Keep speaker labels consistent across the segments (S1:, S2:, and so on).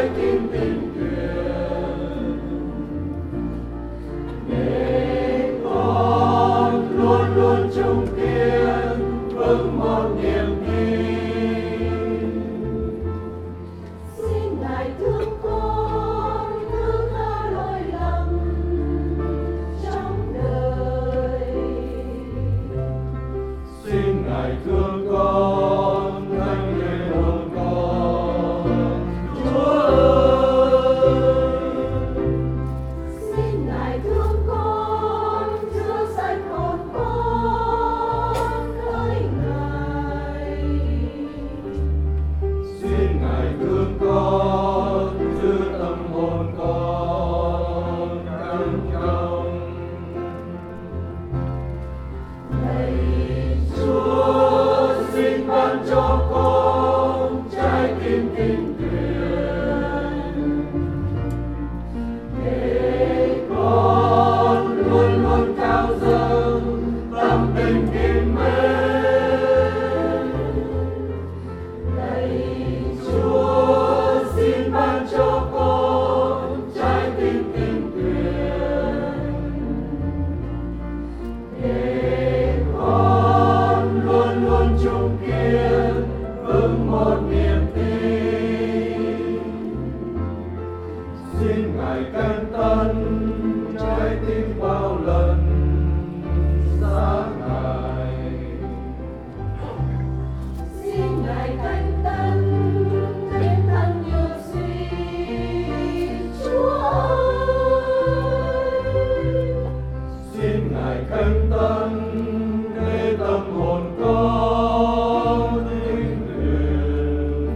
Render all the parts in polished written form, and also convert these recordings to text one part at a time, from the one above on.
S1: tim tình nguyện để con luôn luôn chung kiên vững một niềm tin.
S2: Xin Ngài thương con, thứ tha lỗi lầm trong đời.
S1: Xin Ngài thương con, thánh linh hồn con, Chúa ơi.
S2: Xin Ngài thương con, chữa sạch hồn con hỡi Ngài.
S1: Xin Ngài thương con, giữ tâm hồn con căng trong.
S2: Lạy
S1: Chúa xin ban cho con trái tim tình nguyện để con luôn luôn cao dâng tâm tình kính mến.
S2: Lạy
S1: Chúa xin ban cho con trái tim tình nguyện để con luôn luôn chung kiên vững một niềm tin. Xin Ngài căn tân trái tim bao lần xa Ngài.
S2: xin Ngài canh tân thêm thân nhiều suy Chúa ơi.
S1: Xin Ngài căn tân để tâm hồn con tinh luyện.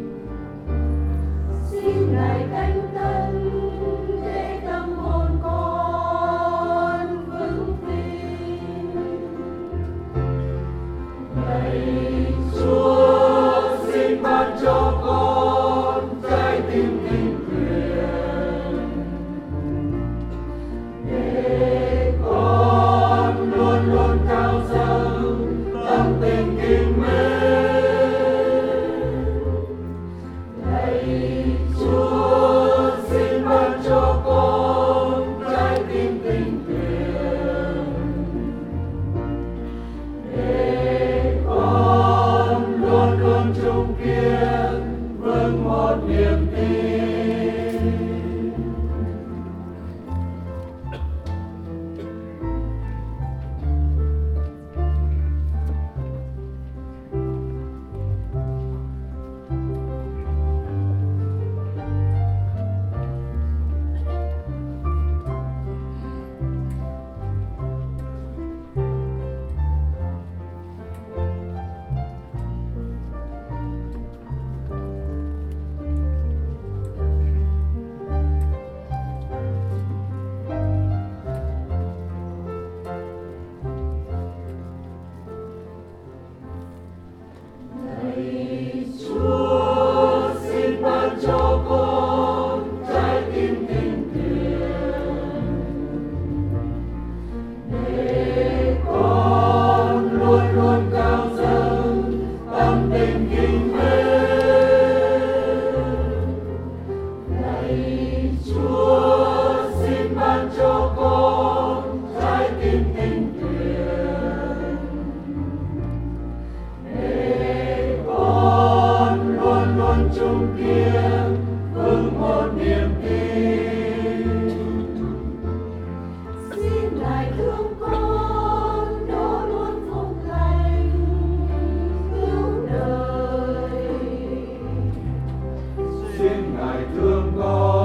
S2: Xin Ngài canh tân để tâm hồn con vững tin.
S1: Lạy Chúa xin ban cho con trái tim tình nguyện để con luôn luôn cao dâng tâm tình kính mến. Lạy Chúa xin ban cho con trái tim tình nguyện để con luôn luôn chung kiên vững một niềm tin. Lạy Chúa xin ban cho con trái tim tình nguyện để con luôn luôn cao dâng tâm tình kính mến. Lạy Chúa xin ban cho con trái tim tình nguyện để con luôn luôn chung kiên vững một niềm tin.
S2: Xin Ngài thương con đổ luôn phúc lành cứu đời.
S1: Xin Ngài thương con